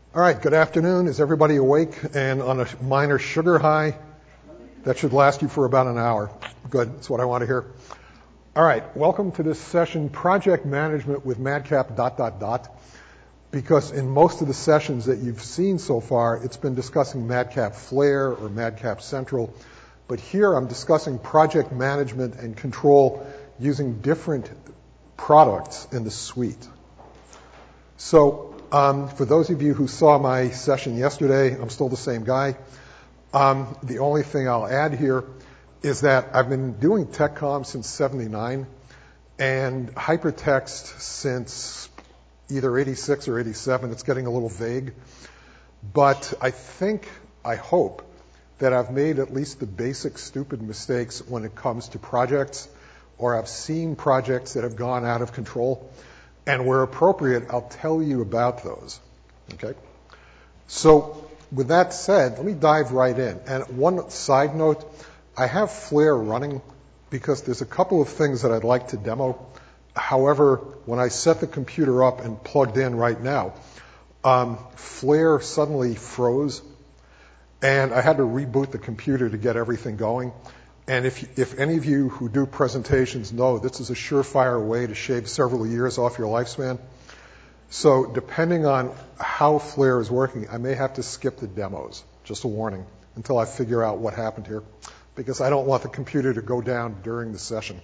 All right, good afternoon. Is everybody awake and on a minor sugar high? That should last you for about an hour. Good, that's what I want to hear. All right, welcome to this session, Project Management with Madcap ... Because in most of the sessions that you've seen so far, it's been discussing Madcap Flare or Madcap Central. But here I'm discussing project management and control using different products in the suite. So for those of you who saw my session yesterday, I'm still the same guy. The only thing I'll add here is that I've been doing TechCom since '79 and hypertext since either 86 or 87. It's getting a little vague. But I hope that I've made at least the basic stupid mistakes when it comes to projects, or I've seen projects that have gone out of control. And where appropriate, I'll tell you about those. Okay? So with that said, let me dive right in. And one side note, I have Flare running because there's a couple of things that I'd like to demo. However, when I set the computer up and plugged in right now, Flare suddenly froze, and I had to reboot the computer to get everything going. And if any of you who do presentations know, this is a surefire way to shave several years off your lifespan. So depending on how Flare is working, I may have to skip the demos, just a warning, until I figure out what happened here, because I don't want the computer to go down during the session.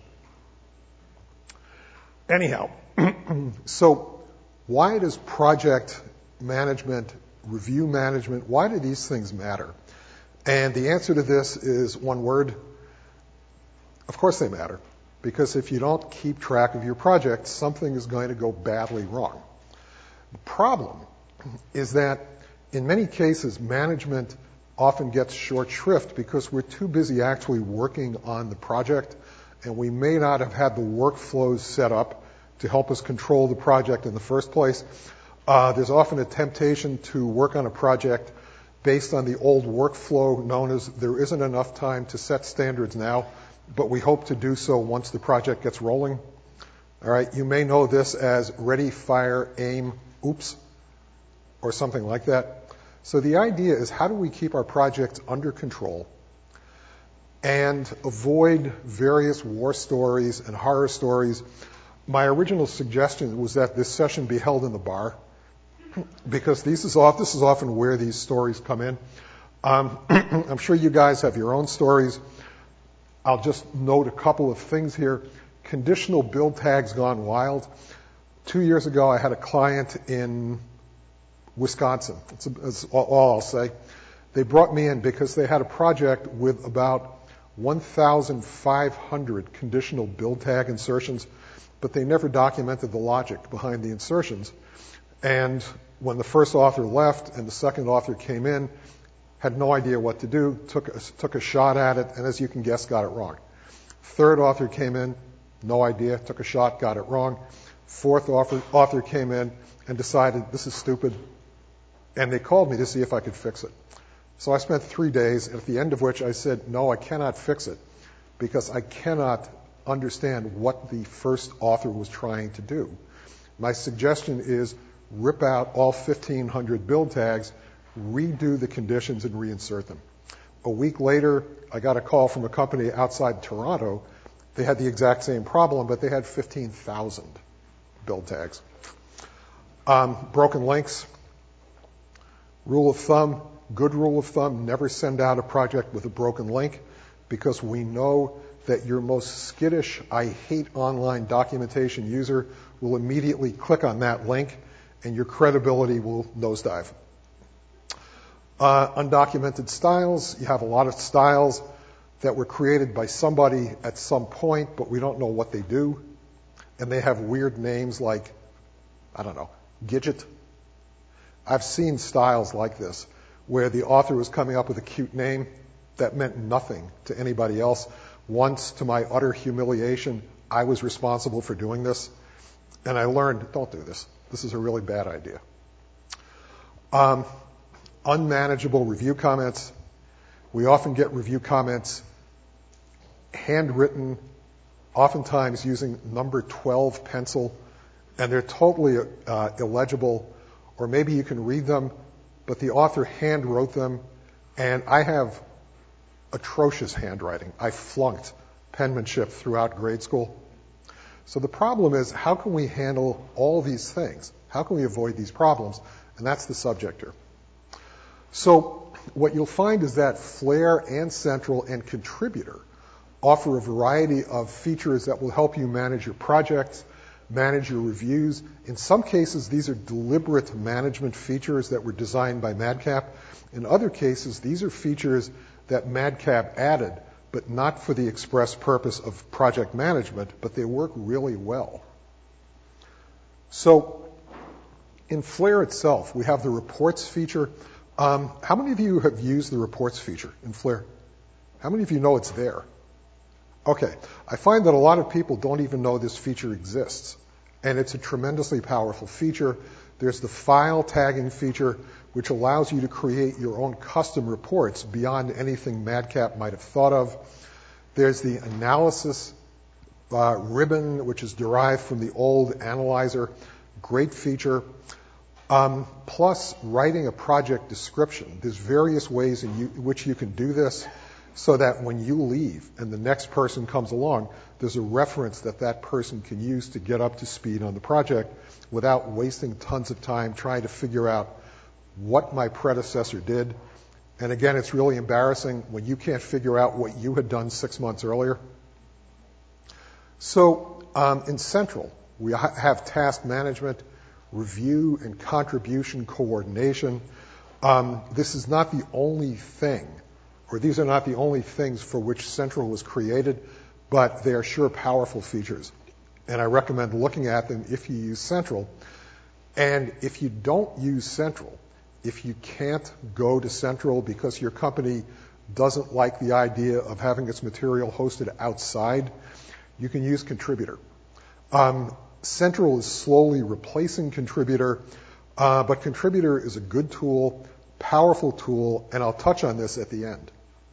Anyhow, so why does project management, review management, why do these things matter? And the answer to this is one word. Of course they matter, because if you don't keep track of your project, something is going to go badly wrong. The problem is that in many cases, management often gets short shrift because we're too busy actually working on the project, and we may not have had the workflows set up to help us control the project in the first place. There's often a temptation to work on a project based on the old workflow known as there isn't enough time to set standards now, but we hope to do so once the project gets rolling. All right, you may know this as ready, fire, aim, oops, or something like that. So the idea is, how do we keep our projects under control and avoid various war stories and horror stories? My original suggestion was that this session be held in the bar, because this is often where these stories come in. I'm sure you guys have your own stories. I'll just note a couple of things here. Conditional build tags gone wild. 2 years ago, I had a client in Wisconsin. That's all I'll say. They brought me in because they had a project with about 1,500 conditional build tag insertions, but they never documented the logic behind the insertions. And when the first author left and the second author came in, had no idea what to do, took a shot at it, and as you can guess, got it wrong. Third author came in, no idea, took a shot, got it wrong. Fourth author came in and decided this is stupid, and they called me to see if I could fix it. So I spent 3 days, at the end of which I said, no, I cannot fix it, because I cannot understand what the first author was trying to do. My suggestion is rip out all 1,500 build tags, redo the conditions, and reinsert them. A week later, I got a call from a company outside Toronto. They had the exact same problem, but they had 15,000 build tags. Broken links. Rule of thumb, good rule of thumb, never send out a project with a broken link, because we know that your most skittish, I hate online documentation user will immediately click on that link, and your credibility will nosedive. Undocumented styles. You have a lot of styles that were created by somebody at some point, but we don't know what they do. And they have weird names like, I don't know, Gidget. I've seen styles like this, where the author was coming up with a cute name that meant nothing to anybody else. Once, to my utter humiliation, I was responsible for doing this. And I learned, don't do this. This is a really bad idea. Unmanageable review comments. We often get review comments handwritten, oftentimes using number 12 pencil, and they're totally illegible, or maybe you can read them, but the author hand wrote them, and I have atrocious handwriting. I flunked penmanship throughout grade school. So the problem is, how can we handle all these things? How can we avoid these problems? And that's the subject here. So what you'll find is that Flare and Central and Contributor offer a variety of features that will help you manage your projects, manage your reviews. In some cases, these are deliberate management features that were designed by Madcap. In other cases, these are features that Madcap added, but not for the express purpose of project management, but they work really well. So in Flare itself, we have the reports feature. How many of you have used the reports feature in Flare? How many of you know it's there? Okay. I find that a lot of people don't even know this feature exists, and it's a tremendously powerful feature. There's the file tagging feature, which allows you to create your own custom reports beyond anything Madcap might have thought of. There's the analysis ribbon, which is derived from the old analyzer. Great feature. Plus, writing a project description. There's various ways in which you can do this so that when you leave and the next person comes along, there's a reference that that person can use to get up to speed on the project without wasting tons of time trying to figure out what my predecessor did. And again, it's really embarrassing when you can't figure out what you had done 6 months earlier. So in Central, we have task management, review, and contribution coordination. This is not the only thing, or these are not the only things for which Central was created, but they are sure powerful features. And I recommend looking at them if you use Central. And if you don't use Central, if you can't go to Central because your company doesn't like the idea of having its material hosted outside, you can use Contributor. Central is slowly replacing Contributor, but Contributor is a good tool, powerful tool, and I'll touch on this at the end.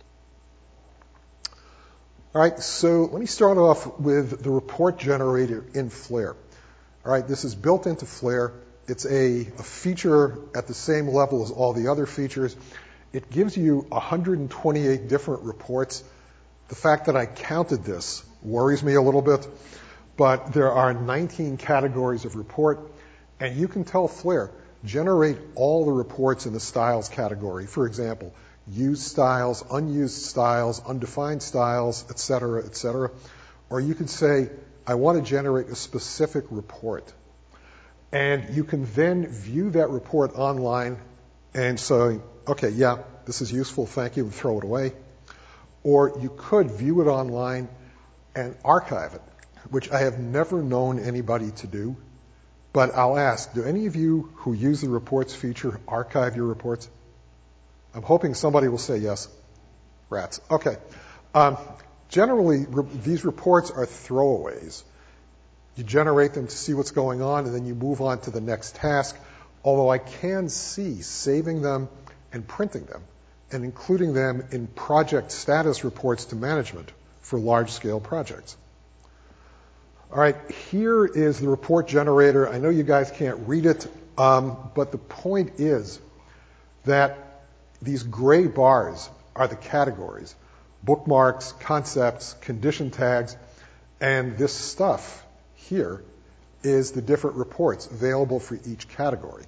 All right, so let me start off with the report generator in Flare. All right, this is built into Flare. It's a feature at the same level as all the other features. It gives you 128 different reports. The fact that I counted this worries me a little bit, but there are 19 categories of report, and you can tell Flare, generate all the reports in the styles category. For example, used styles, unused styles, undefined styles, et cetera, et cetera. Or you could say, I want to generate a specific report. And you can then view that report online and say, okay, yeah, this is useful, thank you, and throw it away. Or you could view it online and archive it, which I have never known anybody to do. But I'll ask, do any of you who use the reports feature archive your reports? I'm hoping somebody will say yes. Rats. Okay. Generally, these reports are throwaways. You generate them to see what's going on, and then you move on to the next task, although I can see saving them and printing them and including them in project status reports to management for large-scale projects. All right, here is the report generator. I know you guys can't read it, but the point is that these gray bars are the categories: bookmarks, concepts, condition tags, and this stuff here is the different reports available for each category.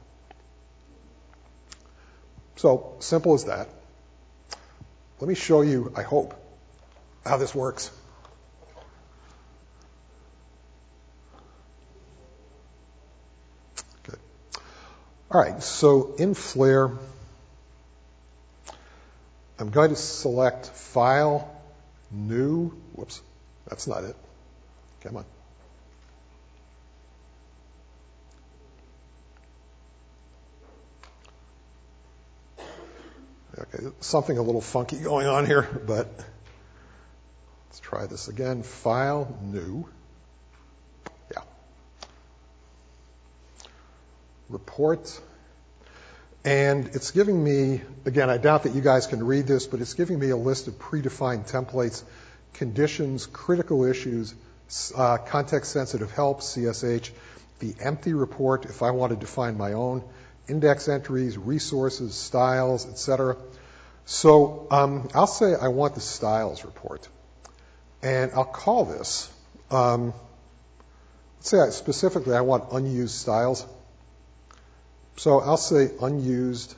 So, simple as that. Let me show you, I hope, how this works. Good. All right, so in Flare, I'm going to select File, New. Whoops, that's not it. Come on. Okay, something a little funky going on here, but let's try this again. File, New. Yeah. Report. And it's giving me, again, I doubt that you guys can read this, but it's giving me a list of predefined templates, conditions, critical issues, context-sensitive help, CSH, the empty report if I want to define my own, index entries, resources, styles, etc. So I'll say I want the styles report. And I'll call this, let's say specifically I want unused styles. So I'll say unused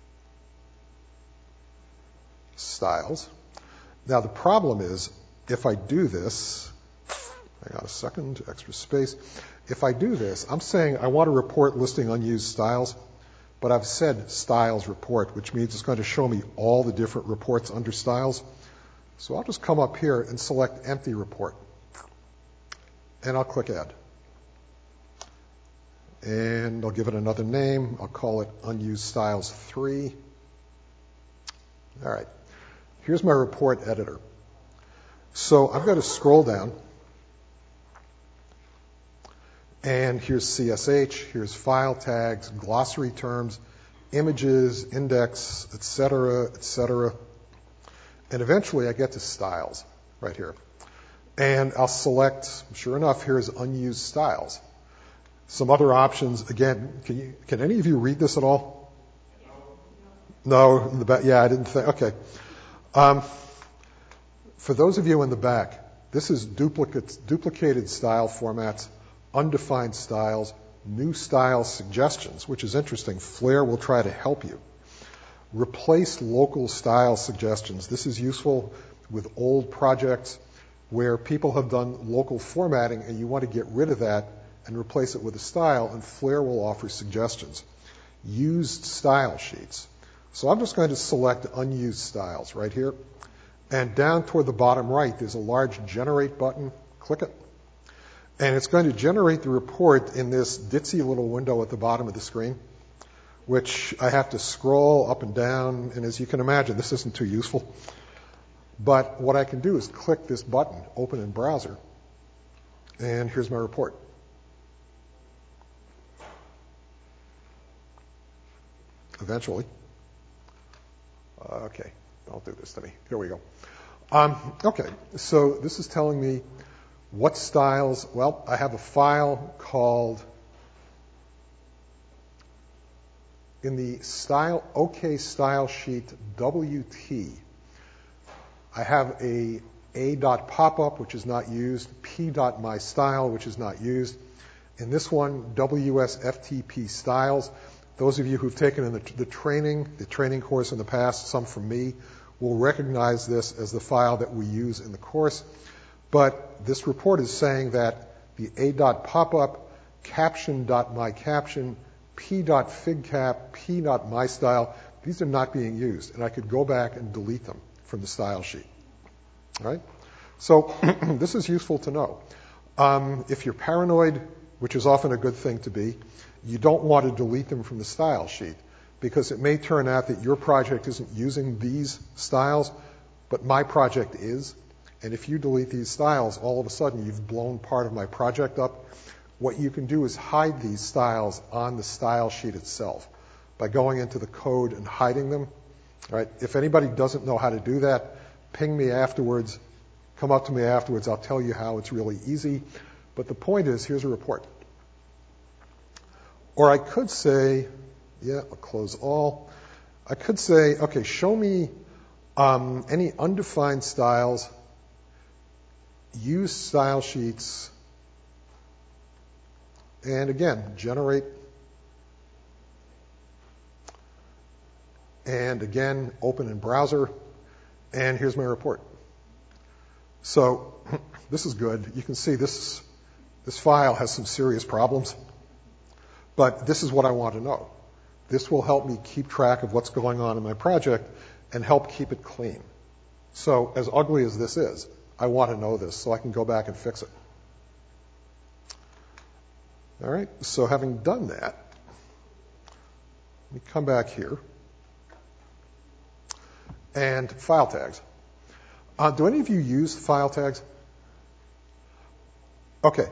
styles. Now the problem is, if I do this, hang on a second, extra space. If I do this, I'm saying I want a report listing unused styles, but I've said styles report, which means it's going to show me all the different reports under styles. So I'll just come up here and select empty report. And I'll click add. And I'll give it another name. I'll call it unused styles 3. All right. Here's my report editor. So I'm going to scroll down. And here's CSH, here's file tags, glossary terms, images, index, etc., etc. And eventually I get to styles right here. And I'll select, sure enough, here's unused styles. Some other options, again, can any of you read this at all? No, in the back, yeah, I didn't think, okay. For those of you in the back, this is duplicated style formats, undefined styles, new style suggestions, which is interesting. Flare will try to help you. Replace local style suggestions. This is useful with old projects where people have done local formatting and you want to get rid of that and replace it with a style, and Flare will offer suggestions. Used style sheets. So I'm just going to select unused styles right here. And down toward the bottom right, there's a large generate button. Click it. And it's going to generate the report in this ditzy little window at the bottom of the screen, which I have to scroll up and down. And as you can imagine, this isn't too useful. But what I can do is click this button, open in browser, and here's my report. Eventually. Okay, don't do this to me. Here we go. Okay, so this is telling me what styles. Well, I have a file called, in the style, OK style sheet WT, I have a a.popup, which is not used, p.mystyle, which is not used. In this one, WSFTP styles. Those of you who've taken the training course in the past, some from me, will recognize this as the file that we use in the course. But this report is saying that the a.popup, caption.mycaption, p.figcap, p.mystyle, these are not being used. And I could go back and delete them from the style sheet. All right? So this is useful to know. If you're paranoid, which is often a good thing to be, you don't want to delete them from the style sheet because it may turn out that your project isn't using these styles, but my project is. And if you delete these styles, all of a sudden you've blown part of my project up. What you can do is hide these styles on the style sheet itself by going into the code and hiding them. All right? If anybody doesn't know how to do that, ping me afterwards. Come up to me afterwards. I'll tell you how. It's really easy. But the point is, here's a report. Or I could say, yeah, I'll close all. I could say, okay, show me any undefined styles, use style sheets, and again, generate. And again, open in browser. And here's my report. So this is good. You can see this file has some serious problems. But this is what I want to know. This will help me keep track of what's going on in my project and help keep it clean. So as ugly as this is, I want to know this so I can go back and fix it. All right, so having done that, let me come back here. And file tags. Do any of you use file tags? Okay.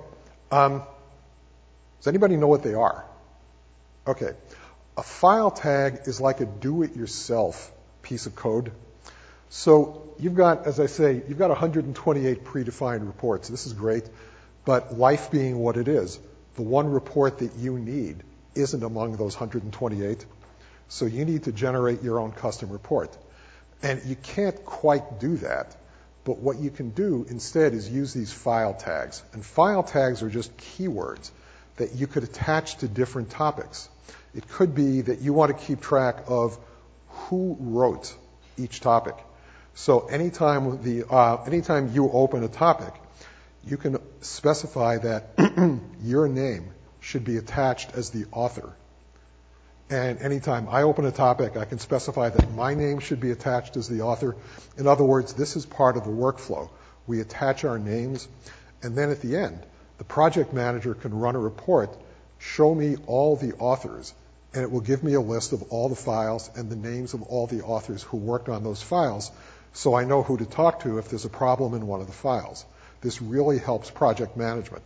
Does anybody know what they are? Okay. A file tag is like a do-it-yourself piece of code. So you've got, as I say, you've got 128 predefined reports. This is great. But life being what it is, the one report that you need isn't among those 128. So you need to generate your own custom report. And you can't quite do that. But what you can do instead is use these file tags. And file tags are just keywords that you could attach to different topics. It could be that you want to keep track of who wrote each topic. So anytime you open a topic, you can specify that your name should be attached as the author. And anytime I open a topic, I can specify that my name should be attached as the author. In other words, this is part of the workflow. We attach our names, and then at the end, the project manager can run a report, show me all the authors, and it will give me a list of all the files and the names of all the authors who worked on those files, so I know who to talk to if there's a problem in one of the files. This really helps project management.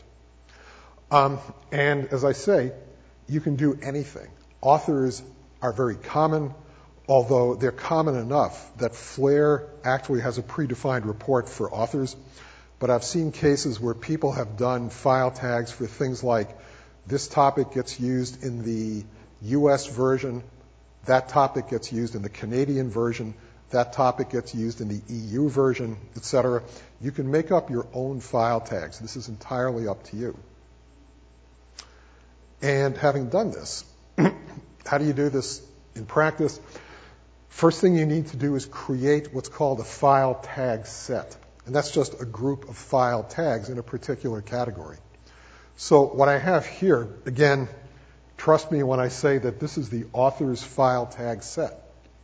And as I say, you can do anything. Authors are very common, although they're common enough that Flare actually has a predefined report for authors. But I've seen cases where people have done file tags for things like this topic gets used in the US version, that topic gets used in the Canadian version, that topic gets used in the EU version, etc. You can make up your own file tags. This is entirely up to you. And having done this, how do you do this in practice? First thing you need to do is create what's called a file tag set. And that's just a group of file tags in a particular category. So what I have here, again, trust me when I say that this is the author's file tag set.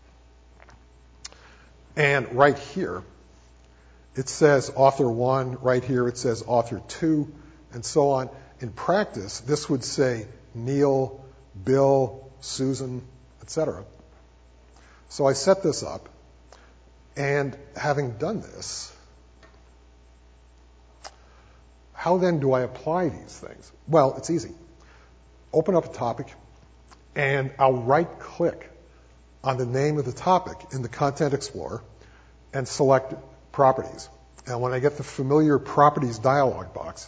And right here, it says author 1. Right here, it says author 2, and so on. In practice, this would say Neil, Bill, Susan, etc. So I set this up, and having done this, how then do I apply these things? Well, it's easy. Open up a topic, and I'll right-click on the name of the topic in the Content Explorer and select Properties. And when I get the familiar Properties dialog box,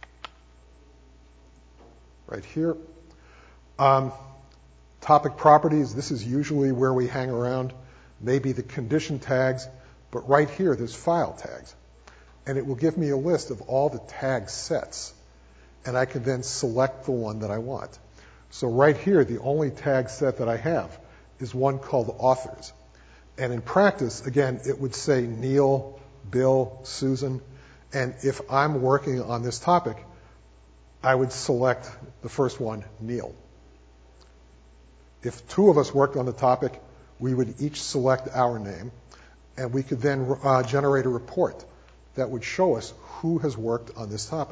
right here, topic properties, this is usually where we hang around, maybe the condition tags, but right here there's file tags. And it will give me a list of all the tag sets, and I can then select the one that I want. So right here, the only tag set that I have is one called authors. And in practice, again, it would say Neil, Bill, Susan, and if I'm working on this topic, I would select the first one, Neil. If two of us worked on the topic, we would each select our name, and we could then generate a report that would show us who has worked on this topic.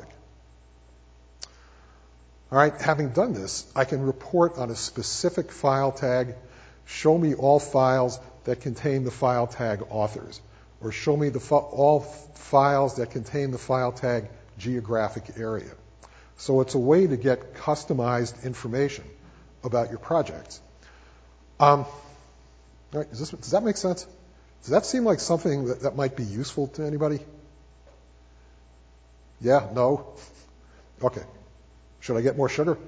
All right, having done this, I can report on a specific file tag, show me all files that contain the file tag authors, or show me all files that contain the file tag geographic area. So it's a way to get customized information about your projects. All right, does that make sense? Does that seem like something that might be useful to anybody? Yeah? No? Okay. Should I get more sugar?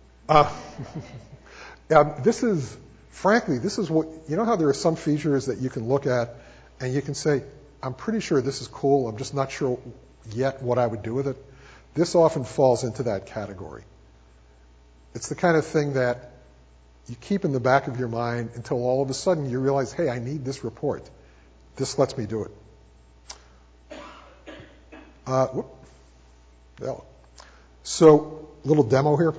This is what, you know how there are some features that you can look at and you can say, I'm pretty sure this is cool, I'm just not sure yet what I would do with it. This often falls into that category. It's the kind of thing that you keep in the back of your mind until all of a sudden you realize, hey, I need this report. This lets me do it. So, little demo here.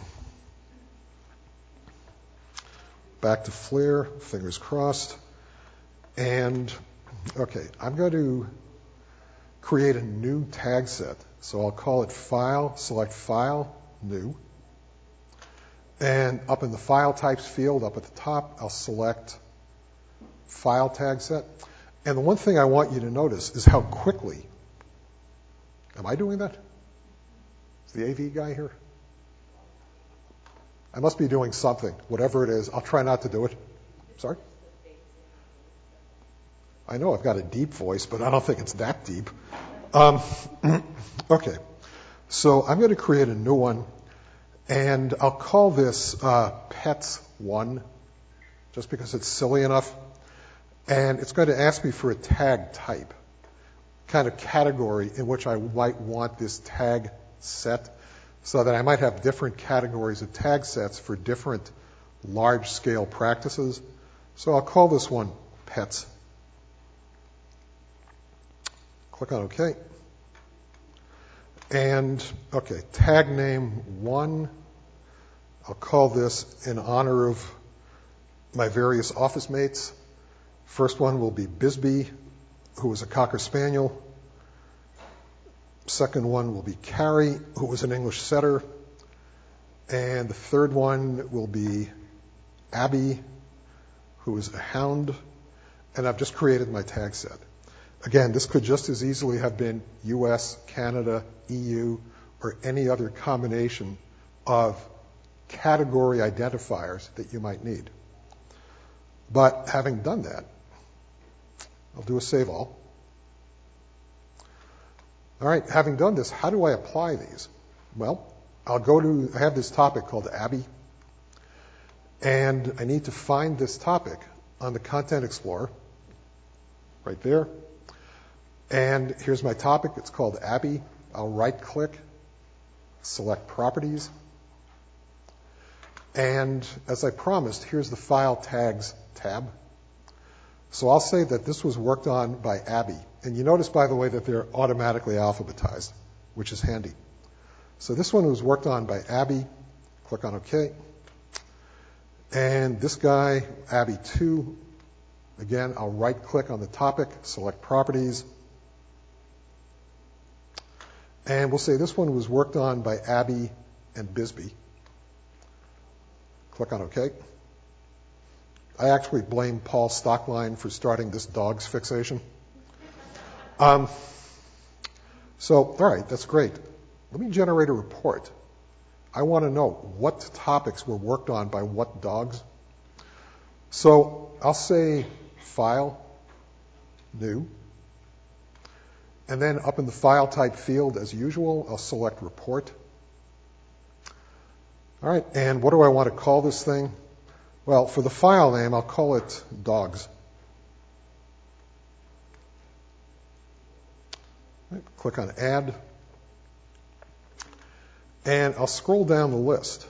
Back to Flare, fingers crossed. And, okay, I'm going to create a new tag set. So I'll call it File, select File, New. And up in the File Types field, up at the top, I'll select File Tag Set. And the one thing I want you to notice is how quickly, am I doing that? Is the AV guy here? I must be doing something, whatever it is. I'll try not to do it. Sorry? I know I've got a deep voice, but I don't think it's that deep. Okay, so I'm going to create a new one, And I'll call this pets1, just because it's silly enough. And it's going to ask me for a tag type, kind of category in which I might want this tag set, so that I might have different categories of tag sets for different large-scale practices. So I'll call this one pets. Click on OK. And, okay, tag name 1. I'll call this in honor of my various office mates. First one will be Bisbee, who was a Cocker Spaniel. Second one will be Carrie, who was an English setter. And the third one will be Abby, who is a hound. And I've just created my tag set. Again, this could just as easily have been US, Canada, EU, or any other combination of category identifiers that you might need. But having done that, I'll do a save all. All right, having done this, how do I apply these? Well, I have this topic called Abby, and I need to find this topic on the Content Explorer, right there. And here's my topic. It's called Abby. I'll right-click, select Properties. And as I promised, here's the File Tags tab. So I'll say that this was worked on by Abby. And you notice, by the way, that they're automatically alphabetized, which is handy. So this one was worked on by Abby. Click on OK. And this guy, Abby 2, again, I'll right-click on the topic, select Properties. And we'll say this one was worked on by Abby and Bisbee. Click on OK. I actually blame Paul Stockline for starting this dog's fixation. All right, that's great. Let me generate a report. I want to know what topics were worked on by what dogs. So I'll say File, New. And then up in the File Type field, as usual, I'll select Report. All right, and what do I want to call this thing? Well, for the file name, I'll call it Dogs. Right, click on Add. And I'll scroll down the list.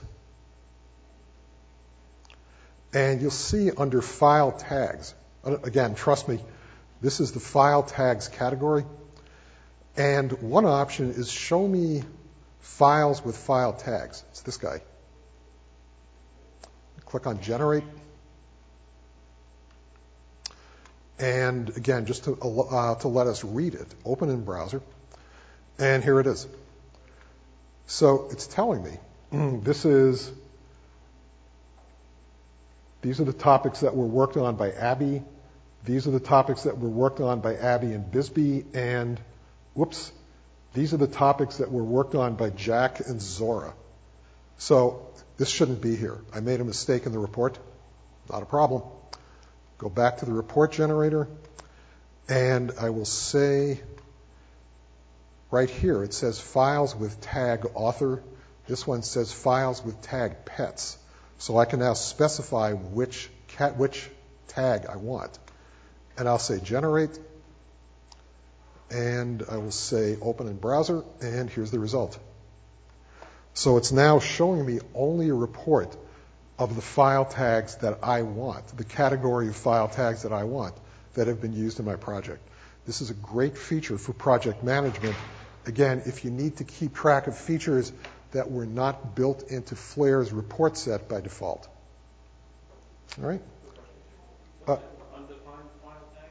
And you'll see under File Tags, again, trust me, this is the File Tags category. And one option is show me files with file tags. It's this guy. Click on Generate. And again, just to let us read it, open in browser. And here it is. So it's telling me these are the topics that were worked on by Abby. These are the topics that were worked on by Abby and Bisbee. And whoops, these are the topics that were worked on by Jack and Zora. So this shouldn't be here. I made a mistake in the report. Not a problem. Go back to the report generator, and I will say right here, it says files with tag author. This one says files with tag pets. So I can now specify which tag I want. And I'll say generate. And I will say open in browser, and here's the result. So it's now showing me only a report of the file tags that I want, the category of file tags that I want that have been used in my project. This is a great feature for project management. Again, if you need to keep track of features that were not built into Flair's report set by default. All right? Undefined file tag?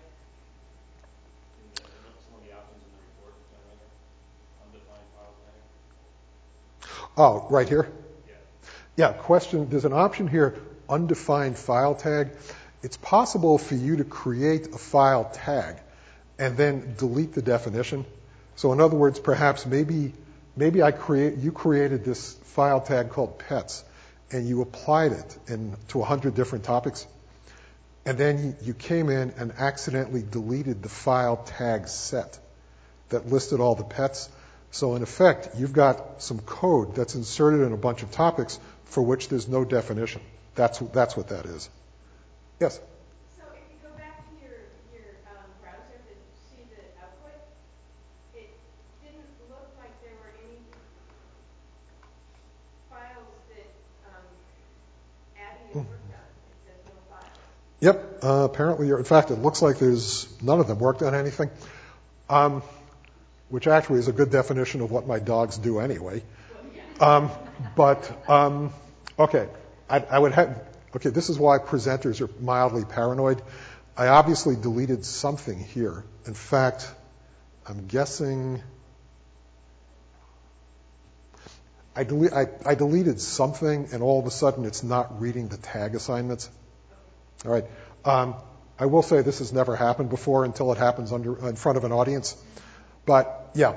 Some of the options in the report generator. Undefined file tag? Oh, right here? Yeah. Yeah, question. There's an option here, undefined file tag. It's possible for you to create a file tag and then delete the definition. So in other words, perhaps maybe you created this file tag called pets and you applied it to 100 different topics. And then you came in and accidentally deleted the file tag set that listed all the pets. So in effect, you've got some code that's inserted in a bunch of topics for which there's no definition. That's what that is. Yes? So if you go back to your browser to see the output, it didn't look like there were any files that Abby had worked on. It says no files. Yep. Apparently, in fact, it looks like there's none of them worked on anything, which actually is a good definition of what my dogs do anyway. Okay, I would have. Okay, this is why presenters are mildly paranoid. I obviously deleted something here. In fact, I'm guessing I deleted something, and all of a sudden it's not reading the tag assignments. All right. I will say this has never happened before until it happens in front of an audience. But yeah,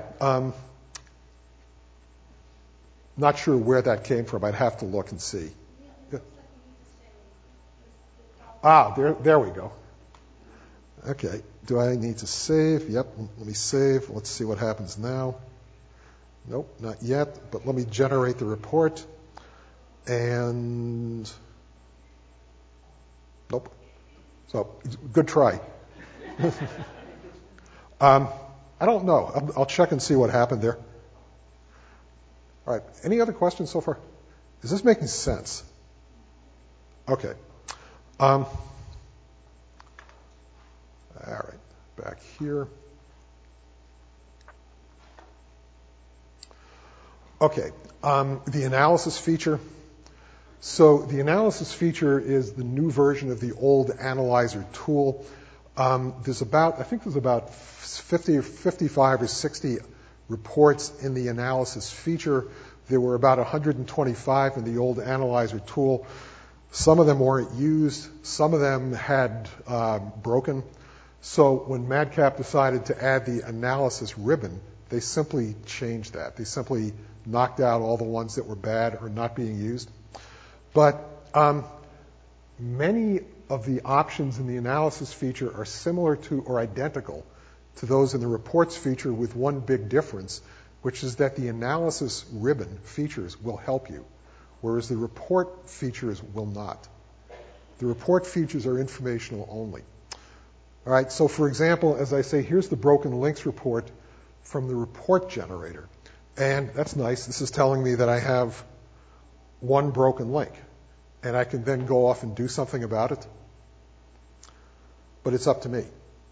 not sure where that came from. I'd have to look and see. There we go. Okay. Do I need to save? Yep. Let me save. Let's see what happens now. Nope, not yet. But let me generate the report. And nope. So good try. I don't know. I'll check and see what happened there. All right. Any other questions so far? Is this making sense? Okay. All right. Back here. Okay. The analysis feature. So the analysis feature is the new version of the old analyzer tool. There's about 50 or 55 or 60 reports in the analysis feature. There were about 125 in the old analyzer tool. Some of them weren't used. Some of them had broken. So when Madcap decided to add the analysis ribbon, they simply changed that. They simply knocked out all the ones that were bad or not being used. But many of the options in the analysis feature are similar to or identical to those in the reports feature, with one big difference, which is that the analysis ribbon features will help you, whereas the report features will not. The report features are informational only. All right, so for example, as I say, here's the broken links report from the report generator. And that's nice. This is telling me that I have one broken link, and I can then go off and do something about it. But it's up to me.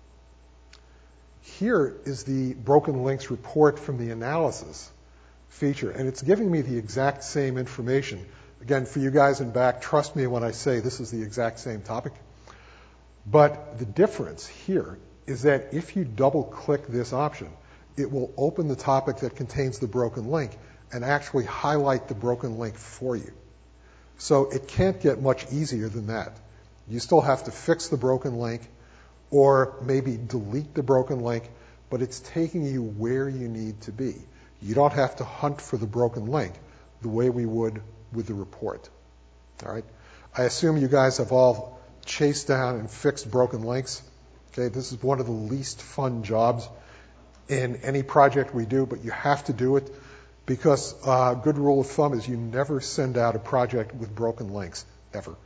Here is the broken links report from the analysis feature, and it's giving me the exact same information. Again, for you guys in back, trust me when I say this is the exact same topic. But the difference here is that if you double-click this option, it will open the topic that contains the broken link and actually highlight the broken link for you. So it can't get much easier than that. You still have to fix the broken link or maybe delete the broken link, but it's taking you where you need to be. You don't have to hunt for the broken link the way we would with the report. All right? I assume you guys have all chased down and fixed broken links. Okay, this is one of the least fun jobs in any project we do, but you have to do it because a good rule of thumb is you never send out a project with broken links, ever.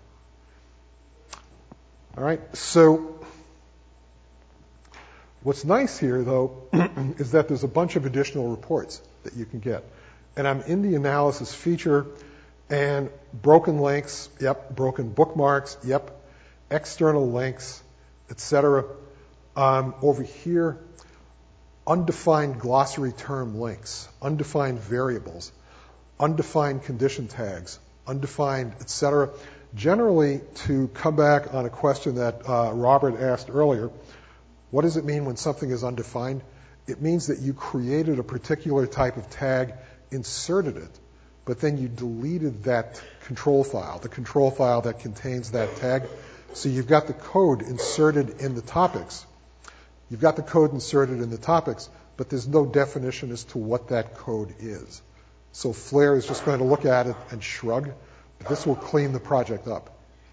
All right, so what's nice here, though, is that there's a bunch of additional reports that you can get. And I'm in the analysis feature, and broken links, yep, broken bookmarks, yep, external links, etc. Over here, undefined glossary term links, undefined variables, undefined condition tags, undefined, etc. Generally, to come back on a question that Robert asked earlier, what does it mean when something is undefined? It means that you created a particular type of tag, inserted it, but then you deleted that control file, the control file that contains that tag. So you've got the code inserted in the topics. You've got the code inserted in the topics, but there's no definition as to what that code is. So Flare is just going to look at it and shrug. This will clean the project up.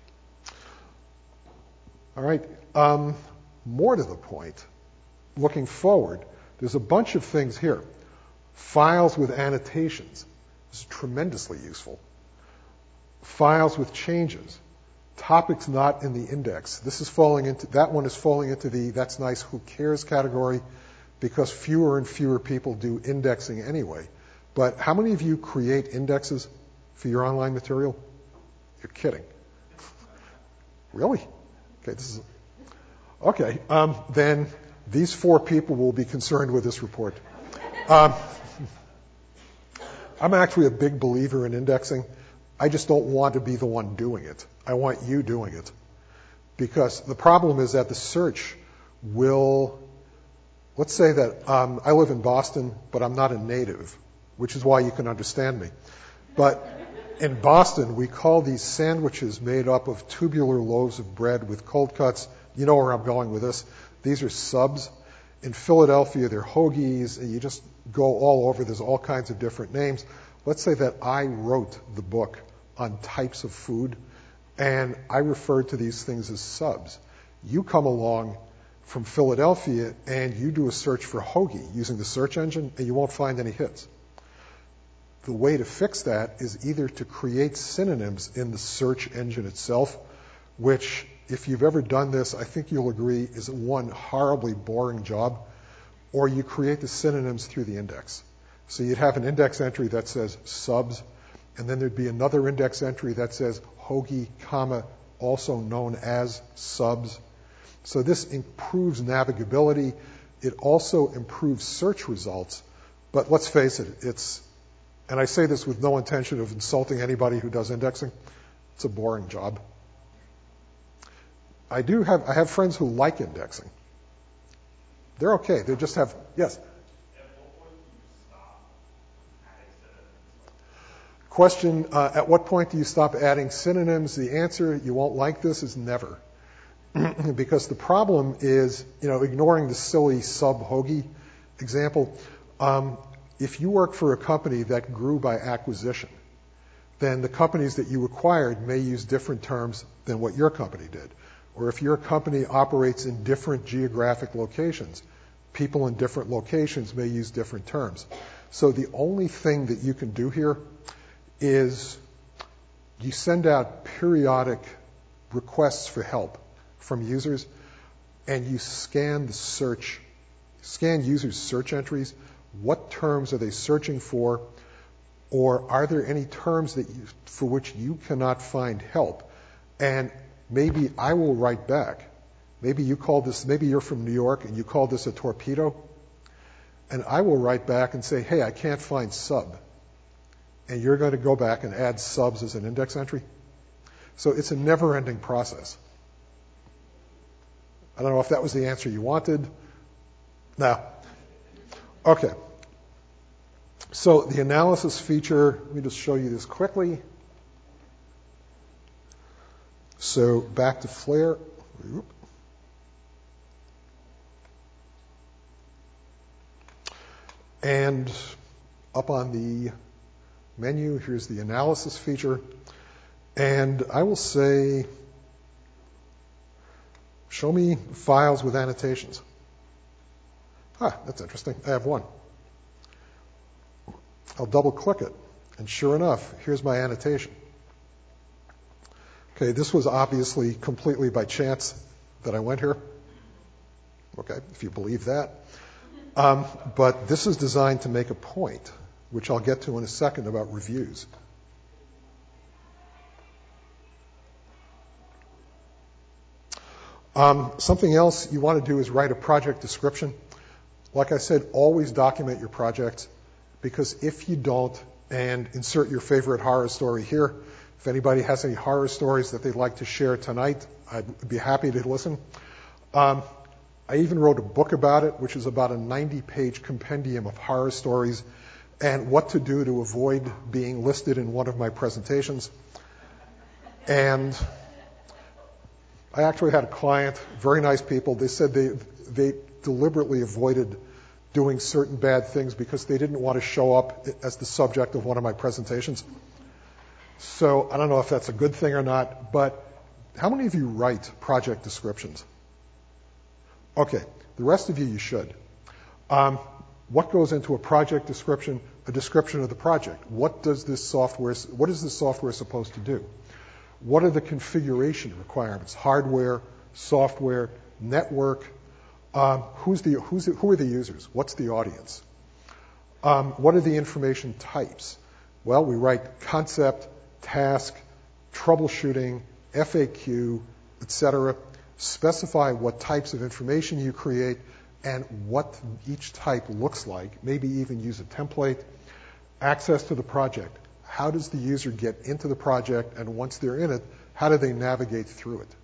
All right. More to the point, looking forward, there's a bunch of things here. Files with annotations. This is tremendously useful. Files with changes. Topics not in the index. That one is falling into the that's nice, who cares category, because fewer and fewer people do indexing anyway. But how many of you create indexes for your online material? You're kidding. Really? Okay, then these 4 people will be concerned with this report. I'm actually a big believer in indexing. I just don't want to be the one doing it. I want you doing it. Because the problem is that the search will, let's say that I live in Boston, but I'm not a native, which is why you can understand me. But in Boston, we call these sandwiches made up of tubular loaves of bread with cold cuts. You know where I'm going with this. These are subs. In Philadelphia, they're hoagies, and you just go all over. There's all kinds of different names. Let's say that I wrote the book on types of food, and I referred to these things as subs. You come along from Philadelphia, and you do a search for hoagie using the search engine, and you won't find any hits. The way to fix that is either to create synonyms in the search engine itself, which, if you've ever done this, I think you'll agree is one horribly boring job, or you create the synonyms through the index. So you'd have an index entry that says subs, and then there'd be another index entry that says hoagie, also known as subs. So this improves navigability. It also improves search results. But let's face it, and I say this with no intention of insulting anybody who does indexing, it's a boring job. I have friends who like indexing. They're okay. They just have, yes? Question, at what point do you stop adding synonyms? The answer, you won't like this, is never. Because the problem is, ignoring the silly sub-hoagie example, if you work for a company that grew by acquisition, then the companies that you acquired may use different terms than what your company did. Or if your company operates in different geographic locations, people in different locations may use different terms. So the only thing that you can do here is you send out periodic requests for help from users, and you scan users' search entries. What terms are they searching for? Or are there any terms for which you cannot find help? And maybe I will write back. Maybe you're from New York and you call this a torpedo. And I will write back and say, hey, I can't find sub. And you're going to go back and add subs as an index entry. So it's a never-ending process. I don't know if that was the answer you wanted. No. Okay. So the analysis feature, let me just show you this quickly. So back to Flare. And up on the menu, here's the analysis feature. And I will say, show me files with annotations. That's interesting. I have one. I'll double click it. And sure enough, here's my annotation. Okay, this was obviously completely by chance that I went here. Okay, if you believe that. But this is designed to make a point, which I'll get to in a second about reviews. Something else you want to do is write a project description. Like I said, always document your projects, because if you don't, and insert your favorite horror story here, if anybody has any horror stories that they'd like to share tonight, I'd be happy to listen. I even wrote a book about it, which is about a 90-page compendium of horror stories and what to do to avoid being listed in one of my presentations. And I actually had a client, very nice people. They said they deliberately avoided doing certain bad things because they didn't want to show up as the subject of one of my presentations. So I don't know if that's a good thing or not, but how many of you write project descriptions? Okay, the rest of you should. What goes into a project description? A description of the project. What is this software supposed to do? What are the configuration requirements? Hardware, software, network. Who are the users? What's the audience? What are the information types? Well, we write concept, task, troubleshooting, FAQ, etc. Specify what types of information you create and what each type looks like. Maybe even use a template. Access to the project. How does the user get into the project, and once they're in it, how do they navigate through it?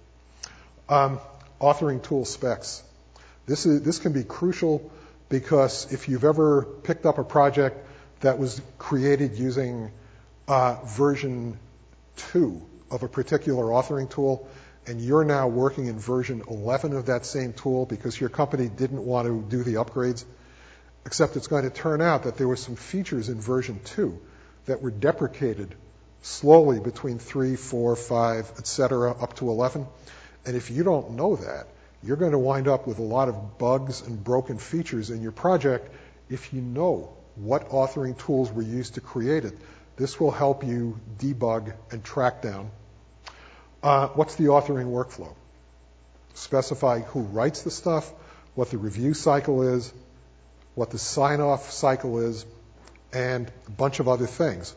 Authoring tool specs. This can be crucial because if you've ever picked up a project that was created using version 2 of a particular authoring tool, and you're now working in version 11 of that same tool because your company didn't want to do the upgrades, except it's going to turn out that there were some features in version 2 that were deprecated slowly between 3, 4, 5, etc., up to 11. And if you don't know that, you're going to wind up with a lot of bugs and broken features in your project. If you know what authoring tools were used to create it, this will help you debug and track down. What's the authoring workflow? Specify who writes the stuff, what the review cycle is, what the sign-off cycle is, and a bunch of other things.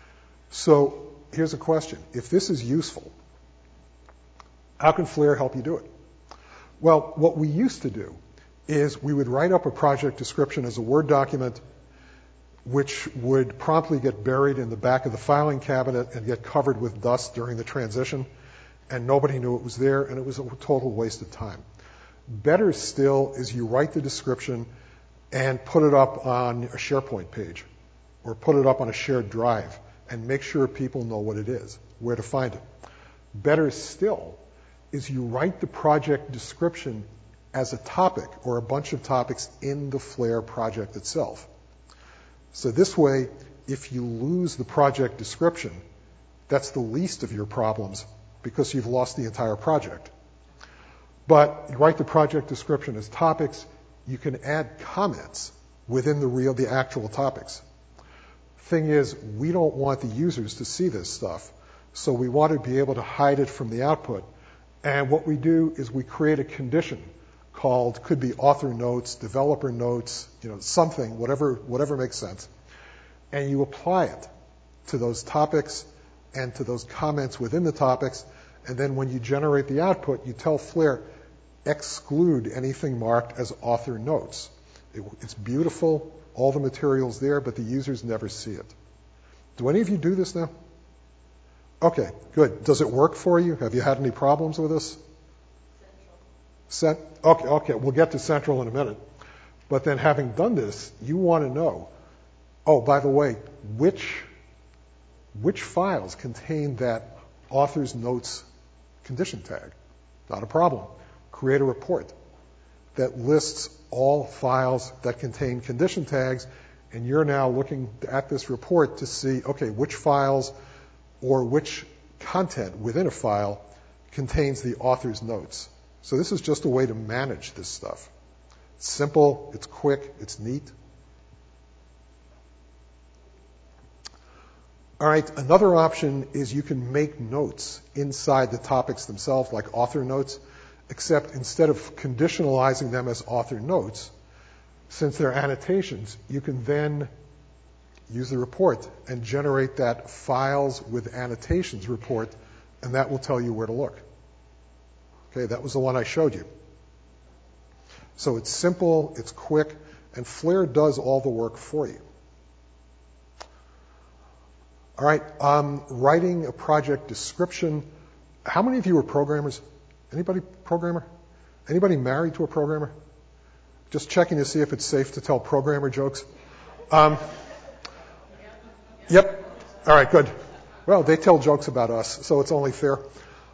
So here's a question. If this is useful, how can Flare help you do it? Well, what we used to do is we would write up a project description as a Word document, which would promptly get buried in the back of the filing cabinet and get covered with dust during the transition, and nobody knew it was there, and it was a total waste of time. Better still is you write the description and put it up on a SharePoint page or put it up on a shared drive and make sure people know what it is, where to find it. Better still is you write the project description as a topic or a bunch of topics in the Flare project itself. So this way, if you lose the project description, that's the least of your problems because you've lost the entire project. But you write the project description as topics. You can add comments within the actual topics. Thing is, we don't want the users to see this stuff, so we want to be able to hide it from the output. And what we do is we create a condition called, could be author notes, developer notes, something, whatever makes sense. And you apply it to those topics and to those comments within the topics. And then when you generate the output, you tell Flare, exclude anything marked as author notes. It's beautiful, all the material's there, but the users never see it. Do any of you do this now? Okay, good. Does it work for you? Have you had any problems with this? Okay, we'll get to Central in a minute. But then having done this, you want to know, oh, by the way, which files contain that author's notes condition tag? Not a problem. Create a report that lists all files that contain condition tags, and you're now looking at this report to see, okay, which files or which content within a file contains the author's notes. So this is just a way to manage this stuff. It's simple, it's quick, it's neat. All right, another option is you can make notes inside the topics themselves, like author notes, except instead of conditionalizing them as author notes, since they're annotations, you can then use the report and generate that files with annotations report, and that will tell you where to look. Okay, that was the one I showed you. So it's simple, it's quick, and Flare does all the work for you. All right, writing a project description. How many of you are programmers? Anybody programmer? Anybody married to a programmer? Just checking to see if it's safe to tell programmer jokes. Yep. All right, good. Well, they tell jokes about us, so it's only fair.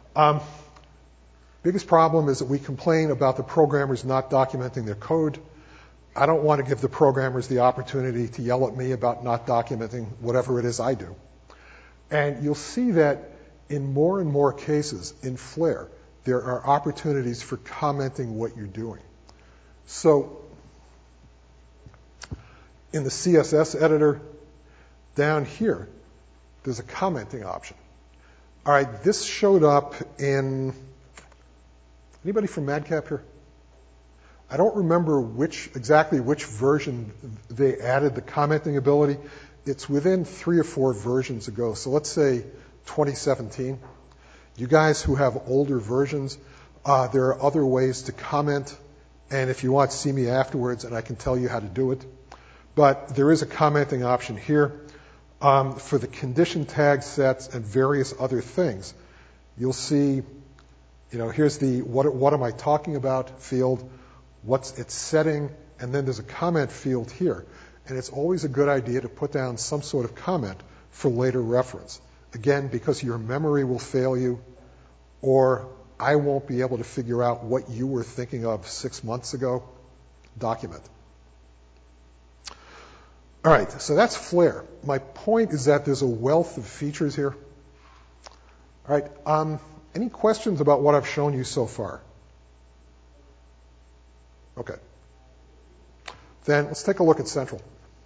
Biggest problem is that we complain about the programmers not documenting their code. I don't want to give the programmers the opportunity to yell at me about not documenting whatever it is I do. And you'll see that in more and more cases in Flare, there are opportunities for commenting what you're doing. So in the CSS editor, down here, there's a commenting option. All right, this showed up in, anybody from Madcap here? I don't remember exactly which version they added the commenting ability. It's within 3 or 4 versions ago. So let's say 2017. You guys who have older versions, there are other ways to comment. And if you want, see me afterwards and I can tell you how to do it. But there is a commenting option here for the condition tag sets and various other things. You'll see, here's the what am I talking about field, what's its setting, and then there's a comment field here. And it's always a good idea to put down some sort of comment for later reference. Again, because your memory will fail you, or I won't be able to figure out what you were thinking of 6 months ago. Document. All right, so that's Flare. My point is that there's a wealth of features here. All right, any questions about what I've shown you so far? Okay. Then let's take a look at Central.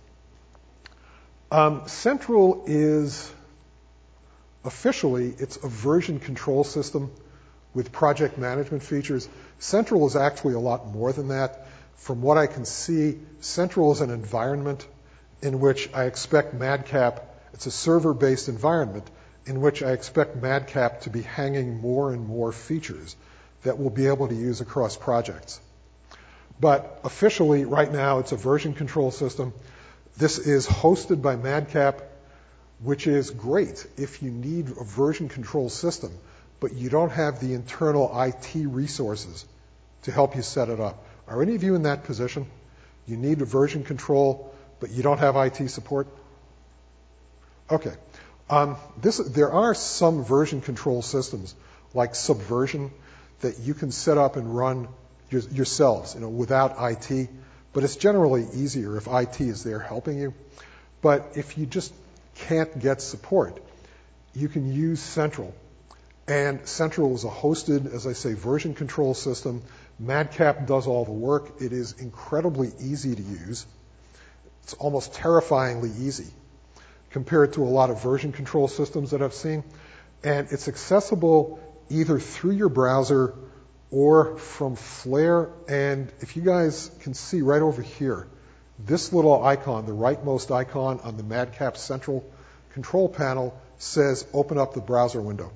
Central is officially, it's a version control system with project management features. Central is actually a lot more than that. From what I can see, Central is an environment in which I expect Madcap, it's a server-based environment in which I expect Madcap to be hanging more and more features that we'll be able to use across projects. But officially, right now, it's a version control system. This is hosted by Madcap, which is great if you need a version control system, but you don't have the internal IT resources to help you set it up. Are any of you in that position? You need a version control, but you don't have IT support? Okay. There are some version control systems, like Subversion, that you can set up and run yourselves, without IT. But it's generally easier if IT is there helping you. But if you just can't get support, you can use Central. And Central is a hosted, as I say, version control system. Madcap does all the work. It is incredibly easy to use. It's almost terrifyingly easy compared to a lot of version control systems that I've seen. And it's accessible either through your browser or from Flare. And if you guys can see right over here, this little icon, the rightmost icon on the Madcap Central control panel, says open up the browser window.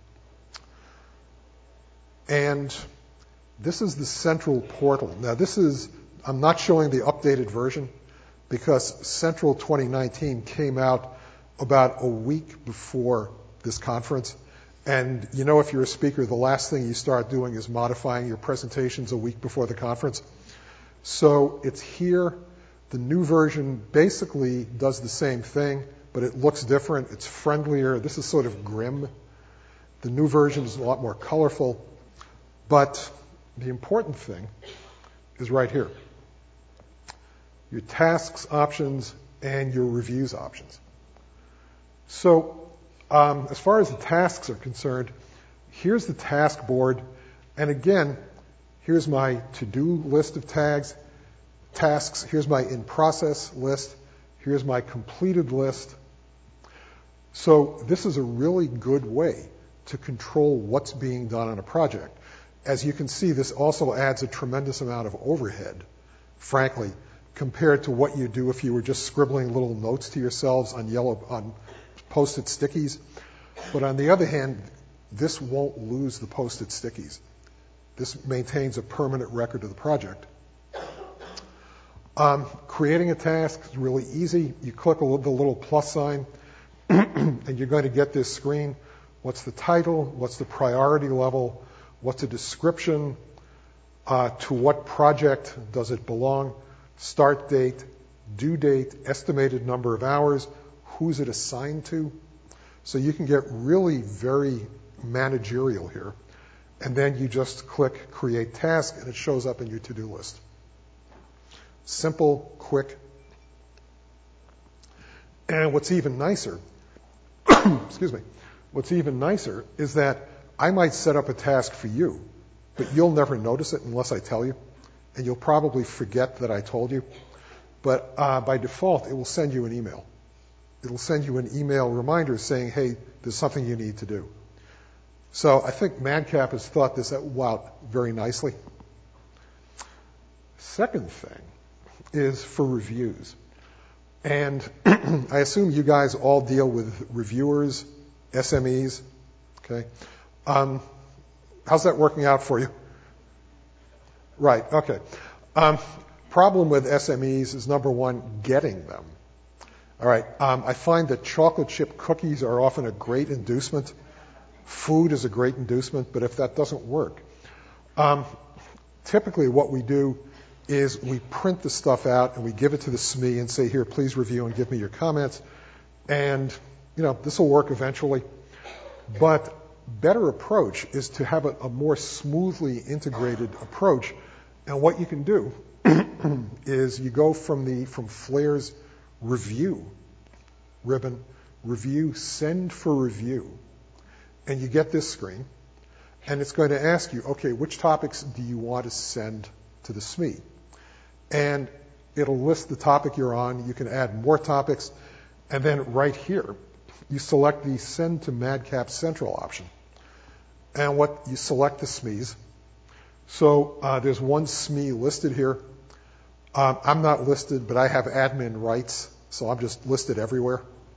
And this is the Central portal. Now I'm not showing the updated version because Central 2019 came out about a week before this conference. And if you're a speaker, the last thing you start doing is modifying your presentations a week before the conference. So it's here. The new version basically does the same thing, but it looks different. It's friendlier. This is sort of grim. The new version is a lot more colorful. But the important thing is right here. Your tasks options and your reviews options. So as far as the tasks are concerned, here's the task board. And again, here's my to-do list of tasks. Here's my in-process list. Here's my completed list. So this is a really good way to control what's being done on a project. As you can see, this also adds a tremendous amount of overhead, frankly, compared to what you do if you were just scribbling little notes to yourselves on Post-it stickies. But on the other hand, this won't lose the Post-it stickies. This maintains a permanent record of the project. Creating a task is really easy. You click the little plus sign, and you're going to get this screen. What's the title? What's the priority level? What's the description? To what project does it belong? Start date, due date, estimated number of hours, who's it assigned to? So you can get really very managerial here. And then you just click Create Task, and it shows up in your to-do list. Simple, quick. And what's even nicer, excuse me, what's even nicer is that I might set up a task for you, but you'll never notice it unless I tell you, and you'll probably forget that I told you. But by default, it will send you an email. It'll send you an email reminder saying, hey, there's something you need to do. So I think Madcap has thought this out very nicely. Second thing is for reviews. And I assume you guys all deal with reviewers, SMEs, okay? How's that working out for you? Right, okay. Problem with SMEs is, number one, getting them. All right, I find that chocolate chip cookies are often a great inducement. Food is a great inducement, but if that doesn't work, typically what we do is we print the stuff out and we give it to the SME and say, here, please review and give me your comments. And, this will work eventually. But better approach is to have a more smoothly integrated approach. And what you can do is you go from Flair's review ribbon, review, send for review, and you get this screen, and it's going to ask you, okay, which topics do you want to send to the SME? And it'll list the topic you're on. You can add more topics, and then right here, you select the Send to Madcap Central option. And you select the SMEs. So there's one SME listed here. I'm not listed, but I have admin rights, so I'm just listed everywhere.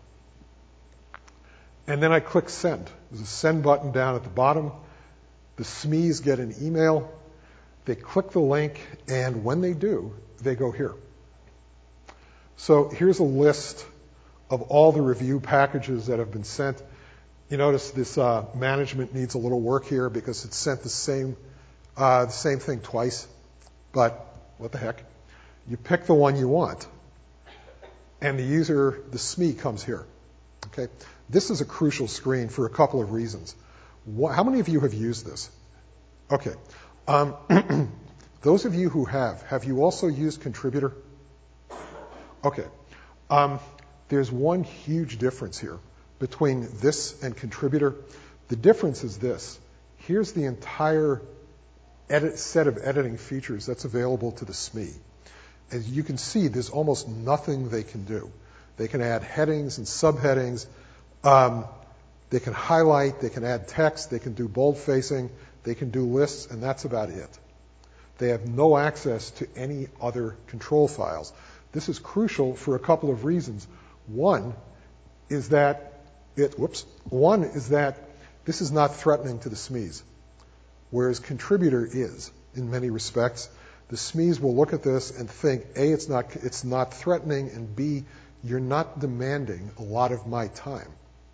And then I click Send. There's a Send button down at the bottom. The SMEs get an email. They click the link, and when they do, they go here. So here's a list of all the review packages that have been sent. You notice this management needs a little work here because it's sent the same thing twice. But what the heck? You pick the one you want, and the SME comes here. Okay, this is a crucial screen for a couple of reasons. How many of you have used this? Okay, those of you who have you also used Contributor? Okay, there's one huge difference here between this and Contributor. The difference is this. Here's the entire set of editing features that's available to the SME. As you can see, there's almost nothing they can do. They can add headings and subheadings. They can highlight. They can add text. They can do bold-facing. They can do lists, and that's about it. They have no access to any other control files. This is crucial for a couple of reasons. One is that this is not threatening to the SMEs, whereas Contributor is in many respects. The SMEs will look at this and think, A, it's not threatening, and B, you're not demanding a lot of my time.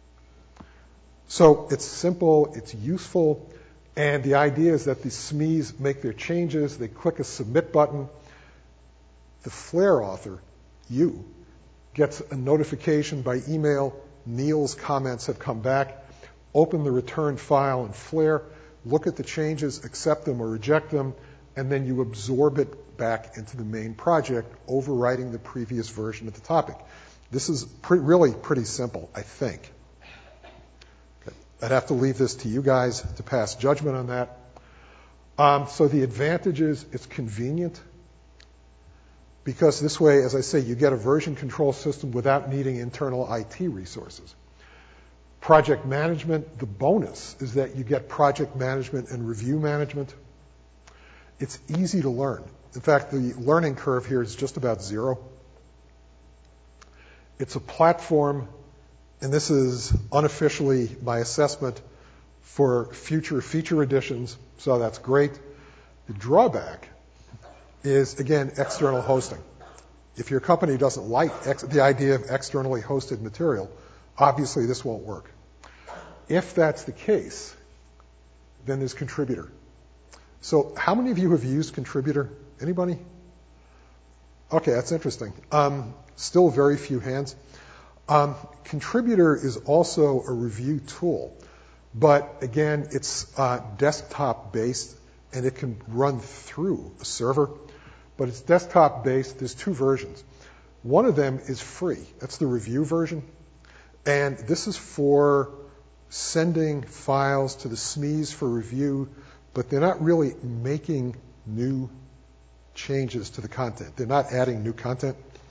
So it's simple, it's useful, and the idea is that the SMEs make their changes, they click a submit button. The Flair author, you, gets a notification by email, Neil's comments have come back, open the returned file in Flair, look at the changes, accept them or reject them, and then you absorb it back into the main project, overwriting the previous version of the topic. This is really pretty simple, I think. Okay. I'd have to leave this to you guys to pass judgment on that. So the advantage is it's convenient, because this way, as I say, you get a version control system without needing internal IT resources. Project management, the bonus is that you get project management and review management. It's easy to learn. In fact, the learning curve here is just about zero. It's a platform, and this is unofficially my assessment for future feature additions, so that's great. The drawback is, again, external hosting. If your company doesn't like the idea of externally hosted material, obviously this won't work. If that's the case, then there's Contributor. So how many of you have used Contributor? Anybody? Okay, that's interesting. Still very few hands. Contributor is also a review tool, but again, it's desktop-based, and it can run through a server, but it's desktop-based. There's two versions. One of them is free. That's the review version, and this is for sending files to the SMEs for review, but they're not really making new changes to the content. They're not adding new content.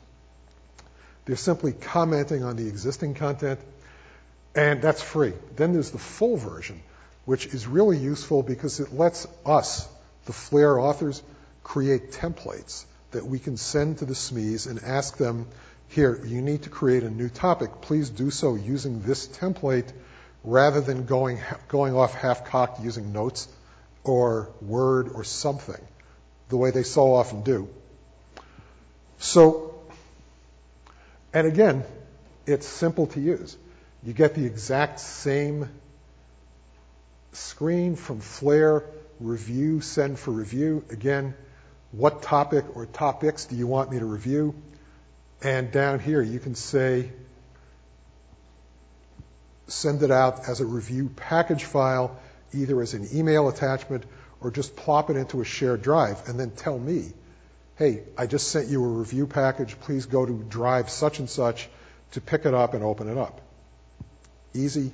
They're simply commenting on the existing content, and that's free. Then there's the full version, which is really useful because it lets us, the Flare authors, create templates that we can send to the SMEs and ask them, here, you need to create a new topic. Please do so using this template rather than going off half-cocked using notes or Word or something, the way they so often do. So, and again, it's simple to use. You get the exact same screen from Flare, review, send for review. Again, what topic or topics do you want me to review? And down here, you can say, send it out as a review package file, either as an email attachment or just plop it into a shared drive and then tell me, hey, I just sent you a review package. Please go to drive such and such to pick it up and open it up. Easy.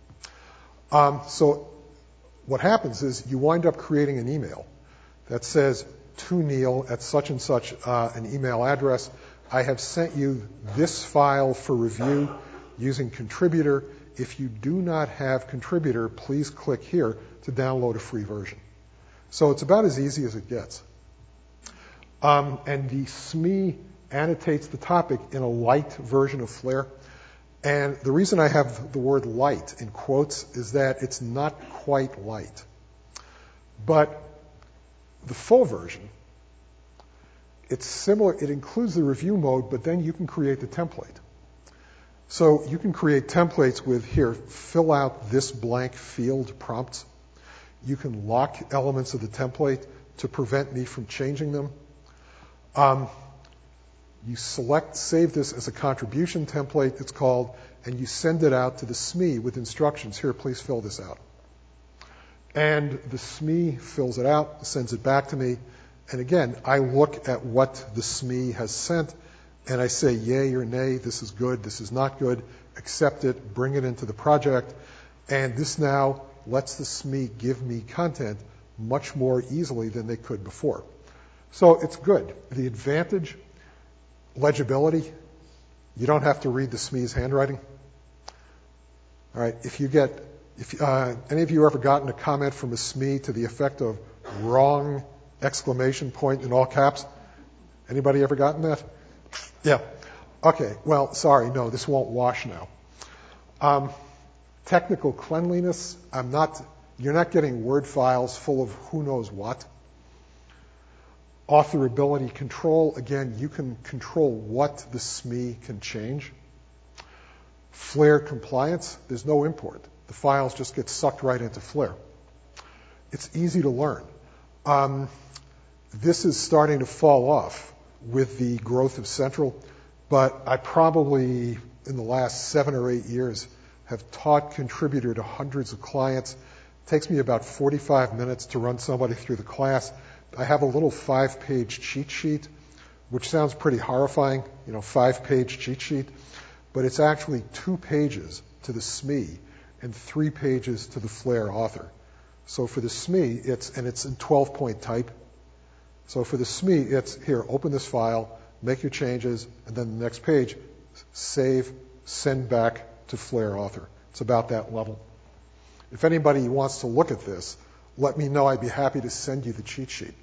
So what happens is you wind up creating an email that says to Neil at such and such an email address, I have sent you this file for review using Contributor. If you do not have Contributor, please click here to download a free version. So it's about as easy as it gets. And the SME annotates the topic in a light version of Flare. And the reason I have the word light in quotes is that it's not quite light. But the full version, it's similar. It includes the review mode, but then you can create the template. So you can create templates with, here, fill out this blank field prompts. You can lock elements of the template to prevent me from changing them. You save this as a contribution template, it's called, and you send it out to the SME with instructions. Here, please fill this out. And the SME fills it out, sends it back to me. And again, I look at what the SME has sent, and I say yay or nay, this is good, this is not good, accept it, bring it into the project. And this now lets the SME give me content much more easily than they could before. So it's good. The advantage, legibility, you don't have to read the SME's handwriting. All right, if any of you ever gotten a comment from a SME to the effect of wrong exclamation point in all caps? Anybody ever gotten that? Yeah. Okay, well, sorry, no, this won't wash now. Technical cleanliness, you're not getting Word files full of who knows what. Authorability control, again, you can control what the SME can change. Flare compliance, there's no import. The files just get sucked right into Flare. It's easy to learn. This is starting to fall off with the growth of Central, but I probably, in the last 7 or 8 years, have taught Contributor to hundreds of clients. It takes me about 45 minutes to run somebody through the class. I have a little 5-page cheat sheet, which sounds pretty horrifying, 5-page cheat sheet, but it's actually 2 pages to the SME and 3 pages to the Flare author. So for the SME, it's in 12-point type. So for the SME, it's here, open this file, make your changes, and then the next page, save, send back to Flare author. It's about that level. If anybody wants to look at this, let me know. I'd be happy to send you the cheat sheet.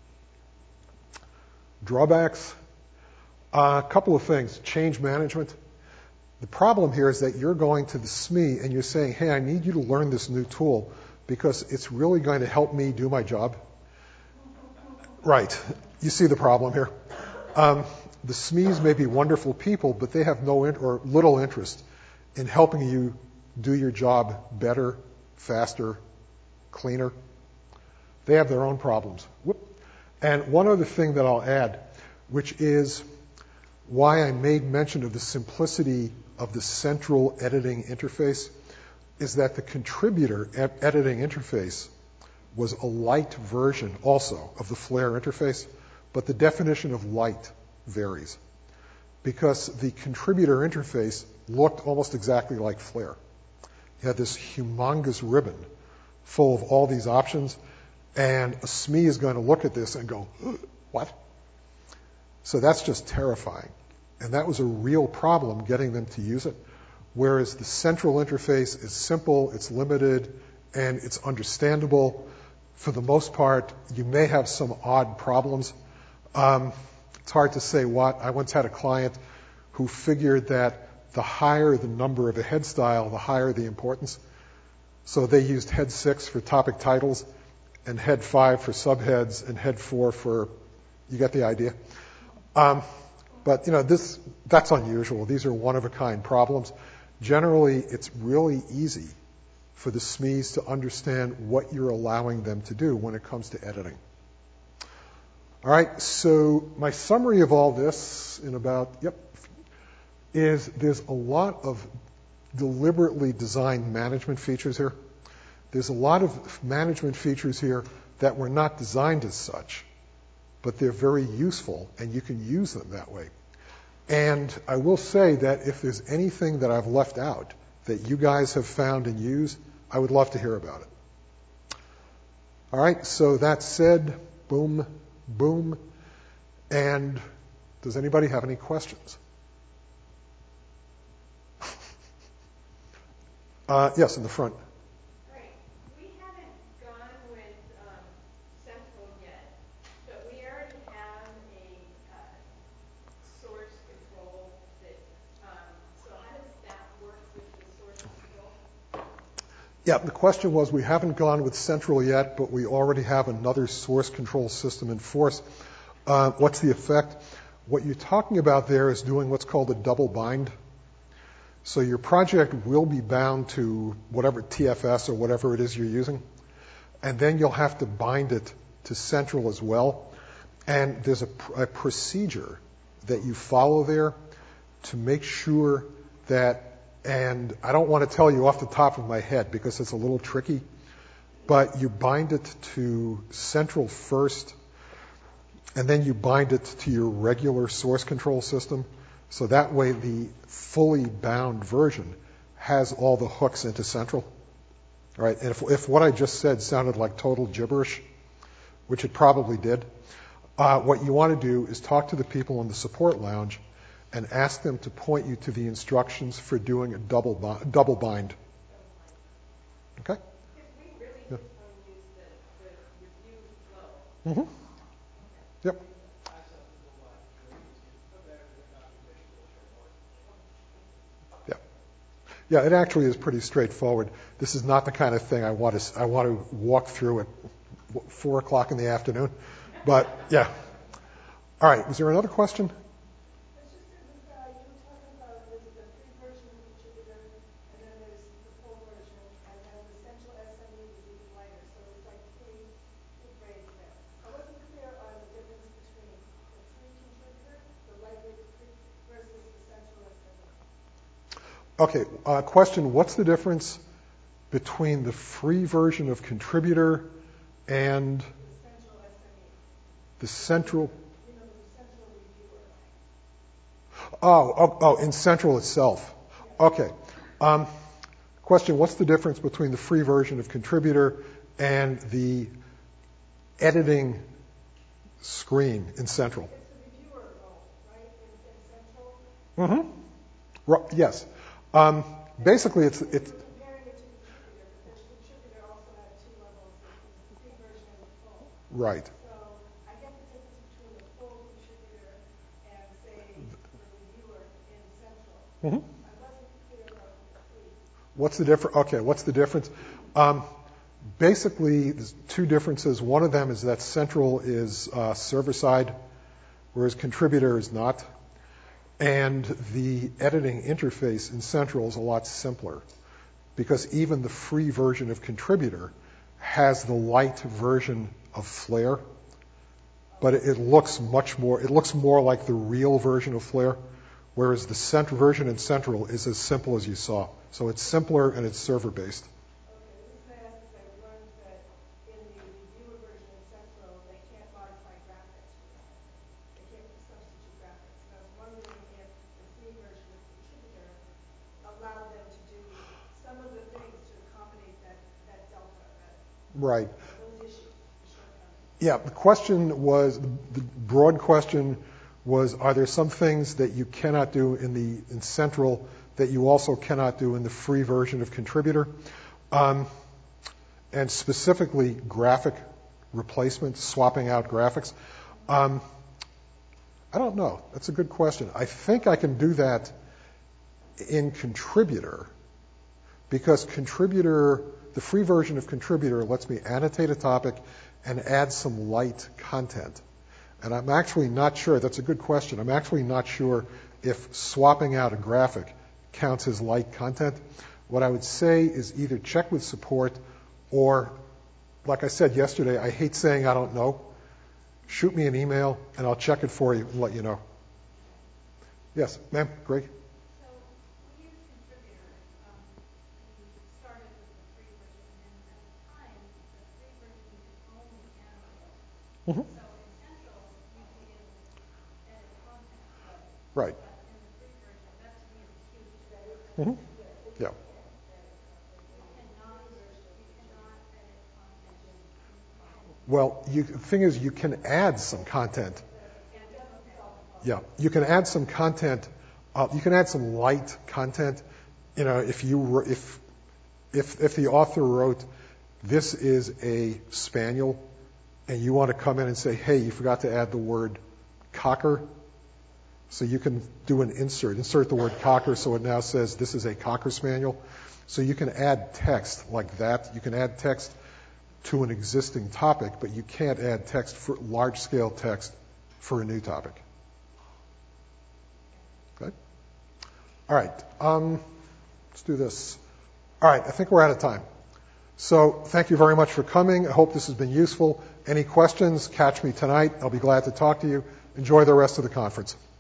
Drawbacks, a couple of things. Change management. The problem here is that you're going to the SME and you're saying, hey, I need you to learn this new tool because it's really going to help me do my job. Right. You see the problem here. The SMEs may be wonderful people, but they have no or little interest in helping you do your job better, faster, cleaner. They have their own problems. And one other thing that I'll add, which is why I made mention of the simplicity of the central editing interface, is that the Contributor editing interface was a light version also of the Flare interface, but the definition of light varies because the Contributor interface looked almost exactly like Flare. You had this humongous ribbon full of all these options, and a SME is going to look at this and go, what? So that's just terrifying. and that was a real problem getting them to use it. Whereas the central interface is simple, it's limited, and it's understandable. For the most part, you may have some odd problems. It's hard to say what. I once had a client who figured that the higher the number of a head style, the higher the importance. So they used head 6 for topic titles, and head 5 for subheads, and head 4 for, you get the idea. But that's unusual. These are one-of-a-kind problems. Generally, it's really easy for the SMEs to understand what you're allowing them to do when it comes to editing. All right, so my summary of all this is there's a lot of deliberately designed management features here. There's a lot of management features here that were not designed as such, but they're very useful, and you can use them that way. And I will say that if there's anything that I've left out that you guys have found and used, I would love to hear about it. All right, so that said, boom, boom. And does anybody have any questions? Yes, in the front. Right. We haven't gone with Central yet, but we already have a source control that. So how does that work with the source control? Yeah, the question was, we haven't gone with Central yet, but we already have another source control system in force. What's the effect? What you're talking about there is doing what's called a double bind. So your project will be bound to whatever TFS or whatever it is you're using, and then you'll have to bind it to Central as well. And there's a procedure that you follow there to make sure that, and I don't want to tell you off the top of my head because it's a little tricky, but you bind it to Central first, and then you bind it to your regular source control system. So that way the fully bound version has all the hooks into Central. All right, and if what I just said sounded like total gibberish, which it probably did, what you want to do is talk to the people in the support lounge and ask them to point you to the instructions for doing a double bind. Okay? Because we really just want to use the review flow. Mm-hmm. Yep. Yeah, it actually is pretty straightforward. This is not the kind of thing I want to walk through at 4 o'clock in the afternoon. But, yeah. All right, is there another question? It's just that you were talking about there's the free version of Contributor, and then there's the full version, and then the Central SME was even lighter. So it's like three grades there. I wasn't clear on the difference between the free Contributor, the lightweight free, versus the Central SME. Okay, question, what's the difference between the free version of Contributor and The Central SME. the Central? The Central Reviewer. Oh, in Central itself. Okay. Question, what's the difference between the free version of Contributor and the editing screen in Central? It's the reviewer role, right, in Central? Mm-hmm. Yes. Basically, it's We're comparing it to Contributor, but the Contributor also had two levels. It was the free version and the full. right. So I get the difference between the full Contributor and, say, the reviewer in Central. Mm-hmm. I wasn't clear about the free. What's the difference? Okay, what's the difference? Basically, there's two differences. One of them is that Central is server-side, whereas Contributor is not. And the editing interface in Central is a lot simpler, because even the free version of Contributor has the light version of Flare, but it looks more like the real version of Flare, whereas the Central version in Central is as simple as you saw. So it's simpler and it's server-based. Okay, the reason I asked is I learned that in the reviewer version in Central, they can't modify graphics for the same thing. They can't substitute graphics. And I was wondering if the free version of Contributor allowed them to do some of the things to accommodate that delta, Right. those issues, the shortcomings. Yeah, the broad question was, are there some things that you cannot do in Central that you also cannot do in the free version of Contributor? And specifically graphic replacement, swapping out graphics. I don't know. That's a good question. I think I can do that in Contributor, because Contributor, the free version of Contributor, lets me annotate a topic and add some light content. And I'm actually not sure. That's a good question. I'm actually not sure if swapping out a graphic counts as light content. What I would say is either check with support or, like I said yesterday, I hate saying I don't know. Shoot me an email and I'll check it for you and let you know. Yes, ma'am, Greg? So we use Contributor. We started with the free version, and at the time, the free version you could only annotate. Mm-hmm. So in Central, you'd be able to edit content. Right. But in the free version, that to me is a huge difference. Mm-hmm. Yeah. You cannot edit content. Well, the thing is, you can add some content. Yeah, you can add some content. You can add some light content. You know, if the author wrote, "This is a spaniel," and you want to come in and say, "Hey, you forgot to add the word cocker," so you can do an insert the word cocker, so it now says this is a cocker spaniel. So you can add text like that. You can add text to an existing topic, but you can't add text for large-scale text for a new topic. Okay? All right. Let's do this. All right. I think we're out of time. So thank you very much for coming. I hope this has been useful. Any questions, catch me tonight. I'll be glad to talk to you. Enjoy the rest of the conference.